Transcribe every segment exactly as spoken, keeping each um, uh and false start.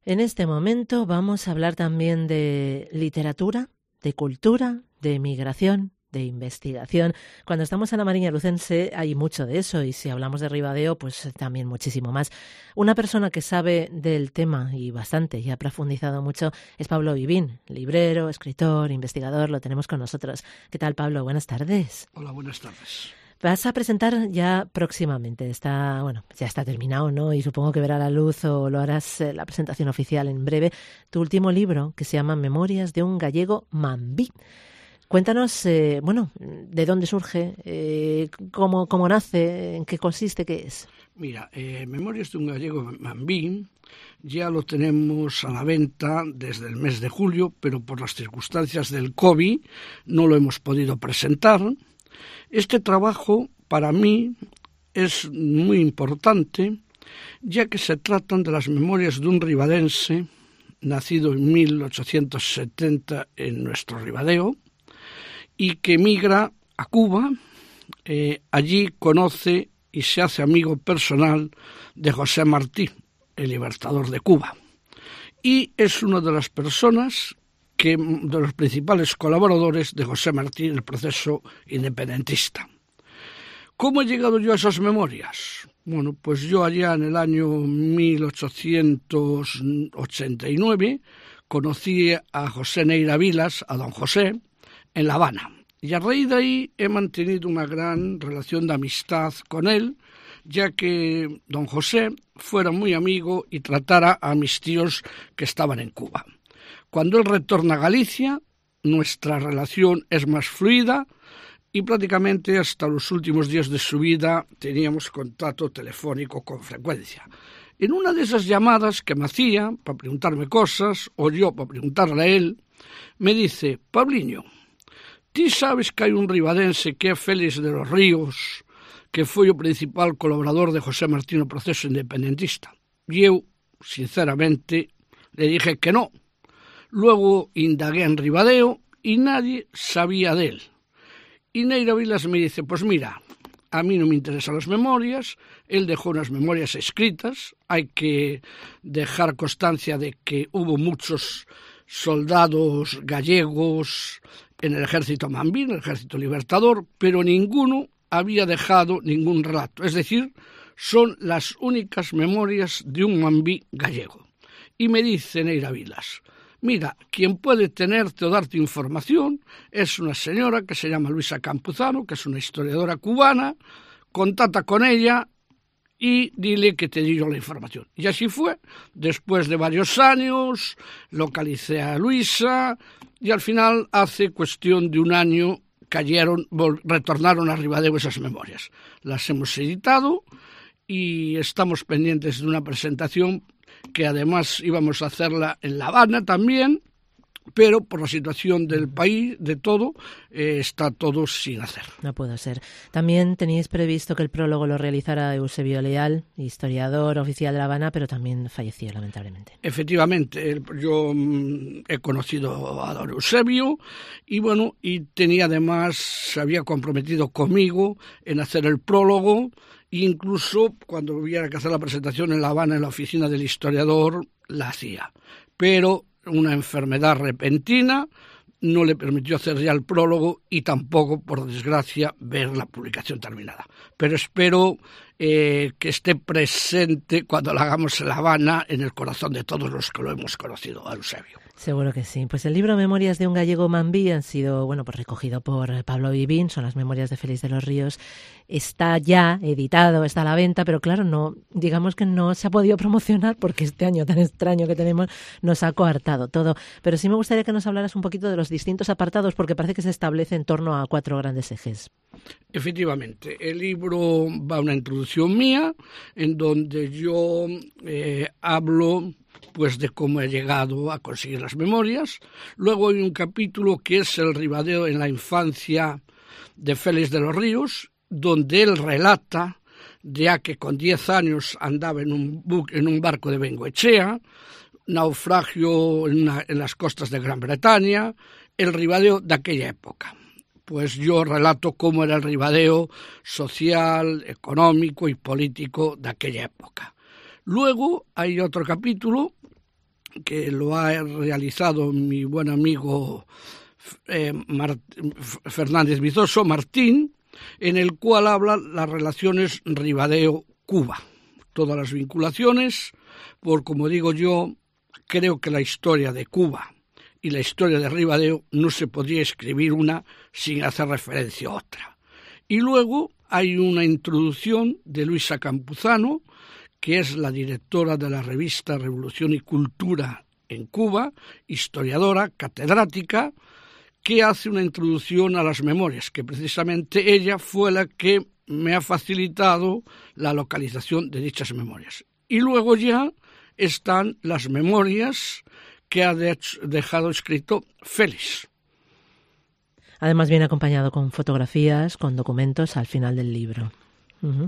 En este momento vamos a hablar también de literatura, de cultura, de migración, de investigación. Cuando estamos en la Mariña Lucense hay mucho de eso, y si hablamos de Ribadeo, pues también muchísimo más. Una persona que sabe del tema y bastante, y ha profundizado mucho, es Pablo Vivín, librero, escritor, investigador. Lo tenemos con nosotros. ¿Qué tal, Pablo? Buenas tardes. Hola, buenas tardes. Vas a presentar ya próximamente, está, bueno, ya está terminado, ¿no? Y supongo que verá la luz o lo harás eh, la presentación oficial en breve, tu último libro, que se llama Memorias de un gallego mambí. Cuéntanos, eh, bueno, de dónde surge, eh, cómo, cómo nace, en qué consiste, qué es. Mira, eh, Memorias de un gallego mambí ya lo tenemos a la venta desde el mes de julio, pero por las circunstancias del COVID no lo hemos podido presentar. Este trabajo para mí es muy importante, ya que se tratan de las memorias de un ribadense nacido en mil ochocientos setenta en nuestro Ribadeo y que emigra a Cuba. Eh, allí conoce y se hace amigo personal de José Martí, el libertador de Cuba, y es una de las personas que, de los principales colaboradores de José Martí en el proceso independentista. ¿Cómo he llegado yo a esas memorias? Bueno, pues yo allá en el año mil ochocientos ochenta y nueve conocí a José Neira Vilas, a don José, en La Habana. Y a raíz de ahí he mantenido una gran relación de amistad con él, ya que don José fuera muy amigo y tratara a mis tíos que estaban en Cuba. Cuando él retorna a Galicia, nuestra relación es más fluida y prácticamente hasta los últimos días de su vida teníamos contacto telefónico con frecuencia. En una de esas llamadas que me hacía para preguntarme cosas, o yo para preguntarle a él, me dice: Pabliño, ti sabes que hai un ribadense que é Félix de los Ríos, que foi o principal colaborador de José Martí no proceso independentista? E eu, sinceramente, le dije que no. Luego indagué en Ribadeo y nadie sabía de él. Y Neira Vilas me dice: pues mira, a mí no me interesan las memorias, él dejó unas memorias escritas, hay que dejar constancia de que hubo muchos soldados gallegos en el ejército mambí, en el ejército libertador, pero ninguno había dejado ningún relato, es decir, son las únicas memorias de un mambí gallego. Y me dice Neira Vilas: mira, quien puede tenerte o darte información es una señora que se llama Luisa Campuzano, que es una historiadora cubana. Contacta con ella y dile que te dio la información. Y así fue. Después de varios años, localicé a Luisa y al final, hace cuestión de un año, cayeron, retornaron a Ribadeo esas memorias. Las hemos editado y estamos pendientes de una presentación que además íbamos a hacerla en La Habana también, pero por la situación del país, de todo, eh, está todo sin hacer. No pudo ser. También teníais previsto que el prólogo lo realizara Eusebio Leal, historiador oficial de La Habana, pero también falleció lamentablemente. Efectivamente, yo mm, he conocido a don Eusebio y bueno, y tenía además, se había comprometido conmigo en hacer el prólogo. Incluso cuando hubiera que hacer la presentación en La Habana, en la oficina del historiador, la hacía. Pero una enfermedad repentina no le permitió hacer ya el prólogo y tampoco, por desgracia, ver la publicación terminada. Pero espero eh, que esté presente cuando la hagamos en La Habana, en el corazón de todos los que lo hemos conocido, a Eusebio. Seguro que sí. Pues el libro Memorias de un gallego mambí han sido, bueno, pues recogido por Pablo Vivín, son las memorias de Félix de los Ríos. Está ya editado, está a la venta, pero claro, no, digamos que no se ha podido promocionar porque este año tan extraño que tenemos nos ha coartado todo. Pero sí me gustaría que nos hablaras un poquito de los distintos apartados, porque parece que se establece en torno a cuatro grandes ejes. Efectivamente, el libro va a una introducción mía, en donde yo eh, hablo pues de cómo he llegado a conseguir las memorias. Luego hay un capítulo que es el Ribadeo en la infancia de Félix de los Ríos, donde él relata ya que con diez años andaba en un, buque, en un barco de Bengoechea, naufragio en, una, en las costas de Gran Bretaña, el Ribadeo de aquella época. Pues yo relato cómo era el Ribadeo social, económico y político de aquella época. Luego hay otro capítulo que lo ha realizado mi buen amigo eh, Mart- Fernández Vizoso, Martín, en el cual habla las relaciones Ribadeo-Cuba, todas las vinculaciones, por como digo yo, creo que la historia de Cuba y la historia de Ribadeo no se podría escribir una sin hacer referencia a otra. Y luego hay una introducción de Luisa Campuzano, que es la directora de la revista Revolución y Cultura en Cuba, historiadora, catedrática, que hace una introducción a las memorias, que precisamente ella fue la que me ha facilitado la localización de dichas memorias. Y luego ya están las memorias que ha de- dejado escrito Félix. Además viene acompañado con fotografías, con documentos al final del libro. Uh-huh.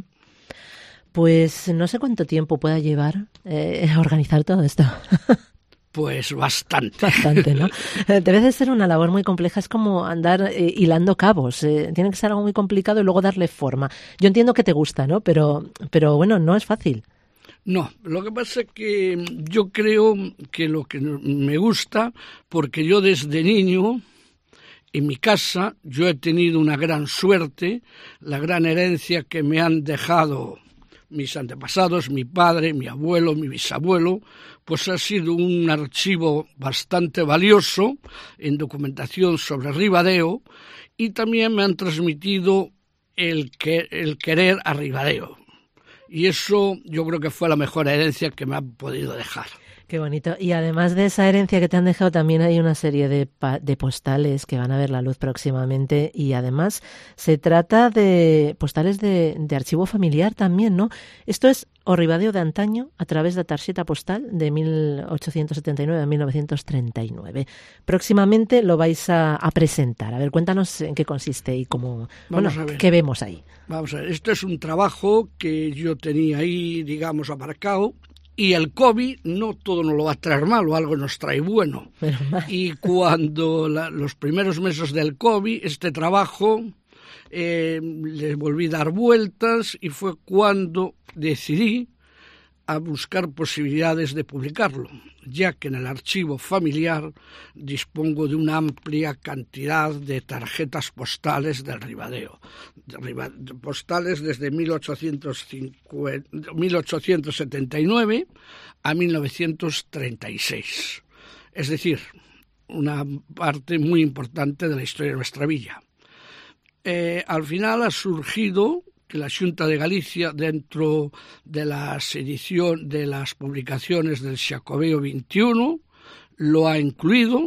Pues no sé cuánto tiempo pueda llevar eh, organizar todo esto. Pues bastante. Bastante, ¿no? Debe de ser una labor muy compleja, es como andar eh, hilando cabos. Eh, tiene que ser algo muy complicado y luego darle forma. Yo entiendo que te gusta, ¿no? Pero, pero bueno, no es fácil. No, lo que pasa es que yo creo que lo que me gusta, porque yo desde niño, en mi casa, yo he tenido una gran suerte, la gran herencia que me han dejado mis antepasados, mi padre, mi abuelo, mi bisabuelo, pues ha sido un archivo bastante valioso en documentación sobre Ribadeo, y también me han transmitido el, que, el querer a Ribadeo. Y eso yo creo que fue la mejor herencia que me han podido dejar. Qué bonito. Y además de esa herencia que te han dejado, también hay una serie de, pa- de postales que van a ver la luz próximamente. Y además se trata de postales de, de archivo familiar también, ¿no? Esto es o Ribadeo de antaño a través de tarjeta postal de mil ochocientos setenta y nueve a mil novecientos treinta y nueve. Próximamente lo vais a, a presentar. A ver, cuéntanos en qué consiste y cómo, Vamos bueno, a ver. qué vemos ahí. Vamos a ver, esto es un trabajo que yo tenía ahí, digamos, aparcado. Y el COVID no todo nos lo va a traer malo, algo nos trae bueno. Menos mal. Y cuando la, los primeros meses del COVID, este trabajo eh, le volví a dar vueltas y fue cuando decidí a buscar posibilidades de publicarlo, ya que en el archivo familiar dispongo de una amplia cantidad de tarjetas postales del Ribadeo, de riba, de postales desde mil ochocientos setenta y nueve a mil novecientos treinta y seis, es decir, una parte muy importante de la historia de nuestra villa. Eh, al final ha surgido que la Xunta de Galicia, dentro de las ediciones, de las publicaciones del Xacobeo veintiuno, lo ha incluido.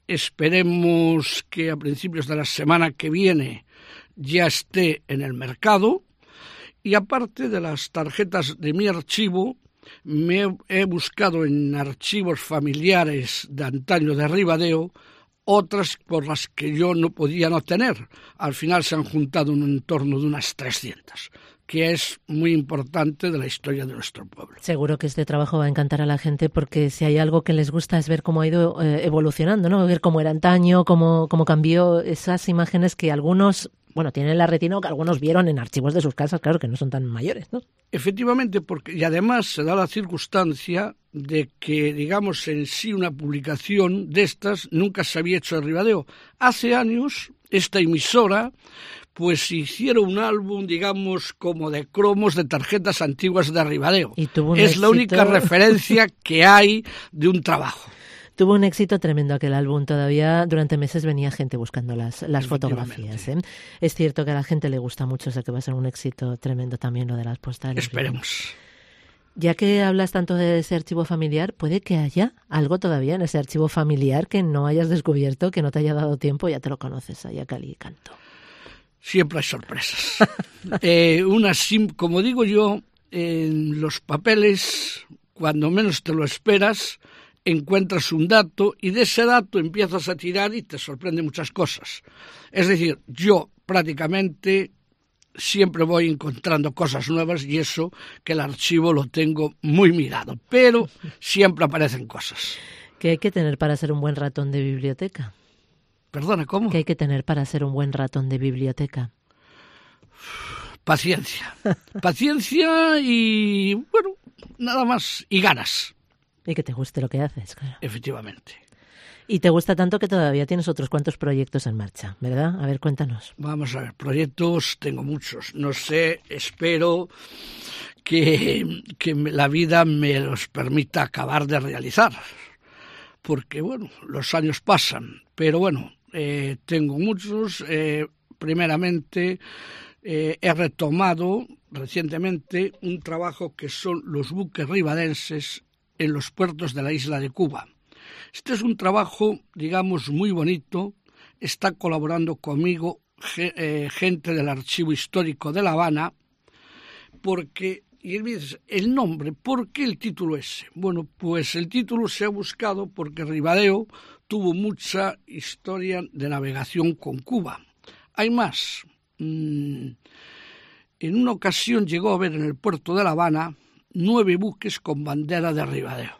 Esperemos que a principios de la semana que viene ya esté en el mercado. Y aparte de las tarjetas de mi archivo, me he, he buscado en archivos familiares de antaño de Ribadeo otras por las que yo no podía no tener. Al final se han juntado en un torno de unas trescientas, que es muy importante de la historia de nuestro pueblo. Seguro que este trabajo va a encantar a la gente, porque si hay algo que les gusta es ver cómo ha ido eh, evolucionando, ¿no? Ver cómo era antaño, cómo, cómo cambió esas imágenes que algunos, bueno, tienen la retina, o que algunos vieron en archivos de sus casas, claro, que no son tan mayores, ¿no? Efectivamente, porque y además se da la circunstancia de que, digamos, en sí una publicación de estas nunca se había hecho en Ribadeo. Hace años, esta emisora pues hicieron un álbum, digamos, como de cromos de tarjetas antiguas de Ribadeo. Y tuvo un es éxito... la única referencia que hay de un trabajo. Tuvo un éxito tremendo aquel álbum. Todavía durante meses venía gente buscando las, las fotografías, ¿eh? Es cierto que a la gente le gusta mucho, o sea que va a ser un éxito tremendo también lo de las postales. Esperemos. Ya que hablas tanto de ese archivo familiar, puede que haya algo todavía en ese archivo familiar que no hayas descubierto, que no te haya dado tiempo, ya te lo conoces ahí a cal y canto. Siempre hay sorpresas. eh, una sim, como digo yo, en los papeles, cuando menos te lo esperas, encuentras un dato y de ese dato empiezas a tirar y te sorprende muchas cosas. Es decir, yo prácticamente siempre voy encontrando cosas nuevas y eso que el archivo lo tengo muy mirado, pero siempre aparecen cosas. ¿Qué hay que tener para ser un buen ratón de biblioteca? Perdona, ¿cómo? ¿Qué hay que tener para ser un buen ratón de biblioteca? Paciencia. Paciencia y, bueno, nada más. Y ganas. Y que te guste lo que haces, claro. Efectivamente. Y te gusta tanto que todavía tienes otros cuantos proyectos en marcha, ¿verdad? A ver, cuéntanos. Vamos a ver, proyectos tengo muchos. No sé, espero que, que la vida me los permita acabar de realizar. Porque, bueno, los años pasan. Pero, bueno, eh, tengo muchos. Eh, primeramente, eh, he retomado recientemente un trabajo que son los buques ribadenses en los puertos de la isla de Cuba. Este es un trabajo, digamos, muy bonito. Está colaborando conmigo eh, gente del Archivo Histórico de La Habana, porque, y él me dice, el nombre, ¿por qué el título ese? Bueno, pues el título se ha buscado porque Ribadeo tuvo mucha historia de navegación con Cuba. Hay más. Mm, en una ocasión llegó a ver en el puerto de La Habana nueve buques con bandera de Ribadeo.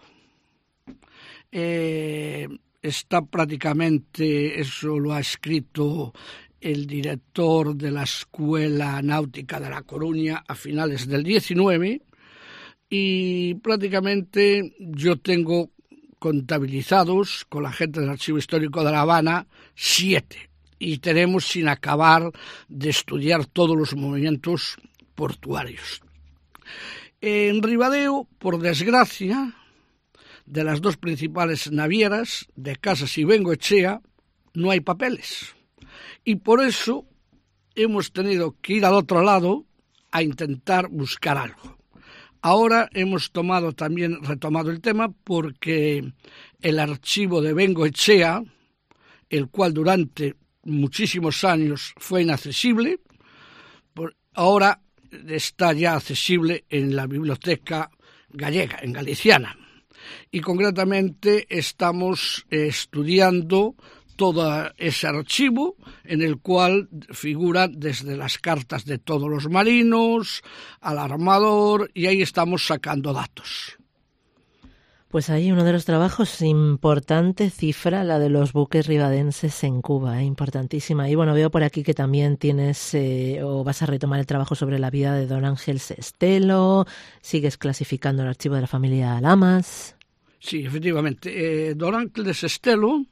Eh, está prácticamente, eso lo ha escrito el director de la Escuela Náutica de La Coruña a finales del diecinueve, y prácticamente yo tengo contabilizados con la gente del Archivo Histórico de La Habana siete, y tenemos sin acabar de estudiar todos los movimientos portuarios. En Ribadeo, por desgracia, de las dos principales navieras, de Casas y Bengoechea, no hay papeles. Y por eso hemos tenido que ir al otro lado a intentar buscar algo. Ahora hemos tomado también, retomado el tema, porque el archivo de Bengoechea, el cual durante muchísimos años fue inaccesible, ahora está ya accesible en la biblioteca gallega, en galiciana. Y concretamente estamos estudiando todo ese archivo en el cual figura desde las cartas de todos los marinos al armador, y ahí estamos sacando datos. Pues ahí uno de los trabajos, importante cifra, la de los buques ribadenses en Cuba, ¿eh? Importantísima. Y bueno, veo por aquí que también tienes eh, o vas a retomar el trabajo sobre la vida de don Ángel Sestelo, sigues clasificando el archivo de la familia Lamas. Sí, efectivamente. Eh, don Ángel de Sestelo,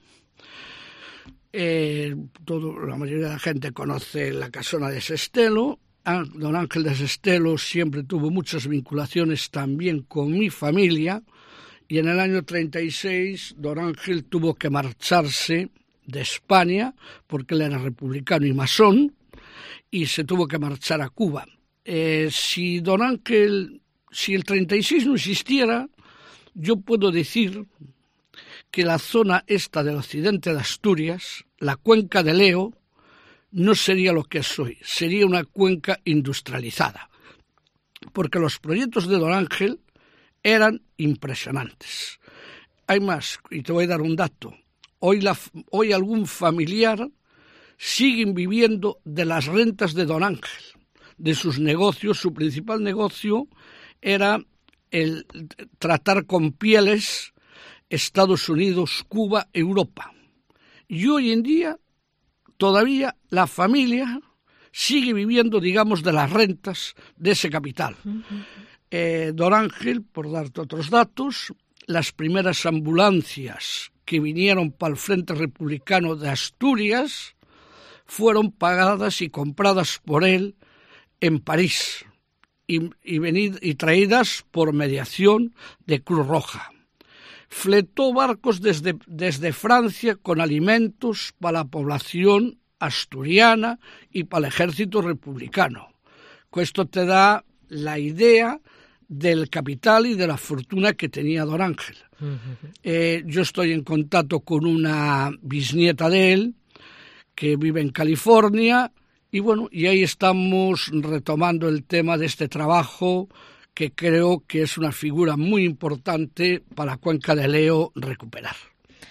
eh, todo, la mayoría de la gente conoce la casona de Sestelo. Ah, don Ángel de Sestelo siempre tuvo muchas vinculaciones también con mi familia. Y en el año treinta y seis, don Ángel tuvo que marcharse de España, porque él era republicano y masón, y se tuvo que marchar a Cuba. Eh, si don Ángel, si el treinta y seis no existiera, yo puedo decir que la zona esta del occidente de Asturias, la cuenca de Leo, no sería lo que es hoy, sería una cuenca industrializada. Porque los proyectos de don Ángel eran impresionantes. Hay más, y te voy a dar un dato. Hoy, la, hoy algún familiar sigue viviendo de las rentas de don Ángel, de sus negocios. Su principal negocio era el tratar con pieles Estados Unidos, Cuba, Europa. Y hoy en día todavía la familia sigue viviendo, digamos, de las rentas de ese capital. Uh-huh. Eh, don Ángel, por darte otros datos, las primeras ambulancias que vinieron para el Frente Republicano de Asturias fueron pagadas y compradas por él en París y, y, venid, y traídas por mediación de Cruz Roja. Fletó barcos desde, desde Francia con alimentos para la población asturiana y para el ejército republicano. Esto te da la idea del capital y de la fortuna que tenía don Ángel. Uh-huh. Eh, yo estoy en contacto con una bisnieta de él que vive en California, y bueno, y ahí estamos retomando el tema de este trabajo, que creo que es una figura muy importante para la cuenca de Leo recuperar.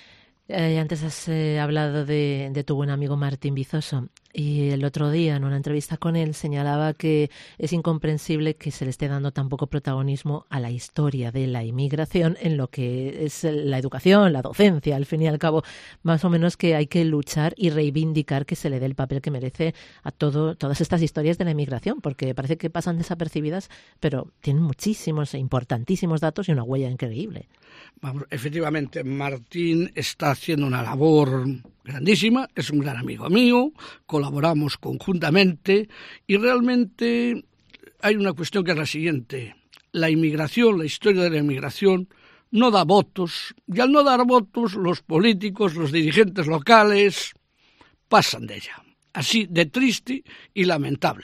Eh, antes has eh, hablado de, de tu buen amigo Martín Vizoso, y el otro día en una entrevista con él señalaba que es incomprensible que se le esté dando tan poco protagonismo a la historia de la inmigración en lo que es la educación, la docencia, al fin y al cabo, más o menos que hay que luchar y reivindicar que se le dé el papel que merece a todo, todas estas historias de la inmigración, porque parece que pasan desapercibidas, pero tienen muchísimos e importantísimos datos y una huella increíble. Vamos, efectivamente, Martín está haciendo una labor grandísima, es un gran amigo mío, colaboramos conjuntamente y realmente hay una cuestión que es la siguiente: la inmigración, la historia de la inmigración no da votos, y al no dar votos los políticos, los dirigentes locales pasan de ella, así de triste y lamentable.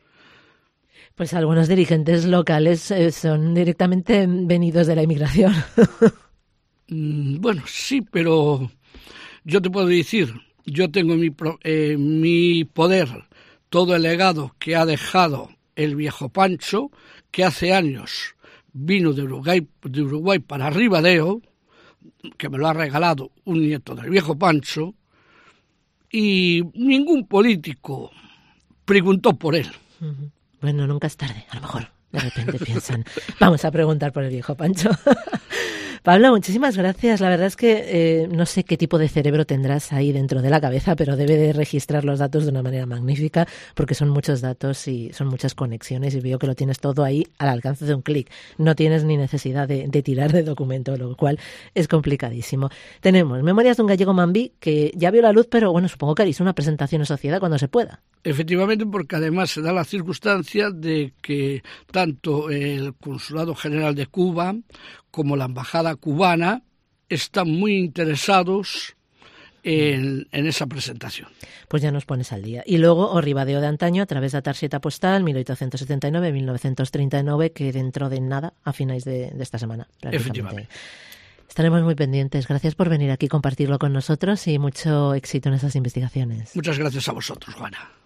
Pues algunos dirigentes locales eh, son directamente venidos de la inmigración. mm, bueno, sí, pero yo te puedo decir, yo tengo en mi, eh, mi poder todo el legado que ha dejado el viejo Pancho, que hace años vino de Uruguay, de Uruguay para Ribadeo, que me lo ha regalado un nieto del viejo Pancho, y ningún político preguntó por él. Bueno, nunca es tarde, a lo mejor de repente piensan, vamos a preguntar por el viejo Pancho. Pablo, muchísimas gracias. La verdad es que eh, no sé qué tipo de cerebro tendrás ahí dentro de la cabeza, pero debe de registrar los datos de una manera magnífica, porque son muchos datos y son muchas conexiones, y veo que lo tienes todo ahí al alcance de un clic. No tienes ni necesidad de, de tirar de documento, lo cual es complicadísimo. Tenemos Memorias de un gallego mambí, que ya vio la luz, pero bueno, supongo que haréis una presentación en sociedad cuando se pueda. Efectivamente, porque además se da la circunstancia de que tanto el Consulado General de Cuba como la Embajada cubana están muy interesados en, en esa presentación. Pues ya nos pones al día. Y luego o Ribadeo de antaño a través da tarxeta postal mil ochocientos setenta y nove a mil novecientos treinta y nove, que dentro de nada, a finais de, de esta semana. Efectivamente. Estaremos muy pendientes. Gracias por venir aquí, compartirlo con nosotros y mucho éxito en esas investigaciones. Muchas gracias a vosotros, Juana.